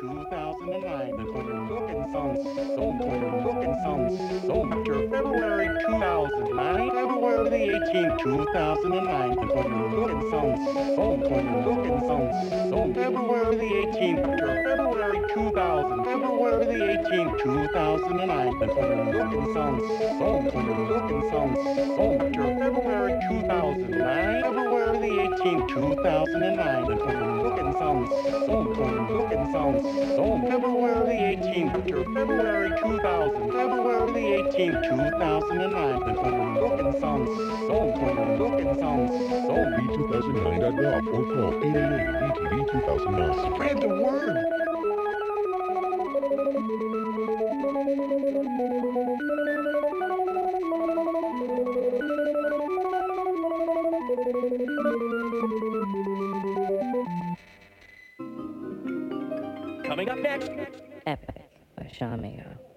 2009. The looking sounds so looking sounds so much. February 2009. February the 18th, 2009. The looking sounds so looking sounds so. February the 18th. February 2000. February the 18th, 2009. The looking sounds so looking sounds so much. February 2009. February the 18th, 2009. The looking sounds so looking sounds so. February the 18th. February 2000. February the 18th, 2009. The looking sounds so looking sounds so. B2009.gov or call 888-BTV-2009. Spread the word. Coming up next, Epic by Shamigo.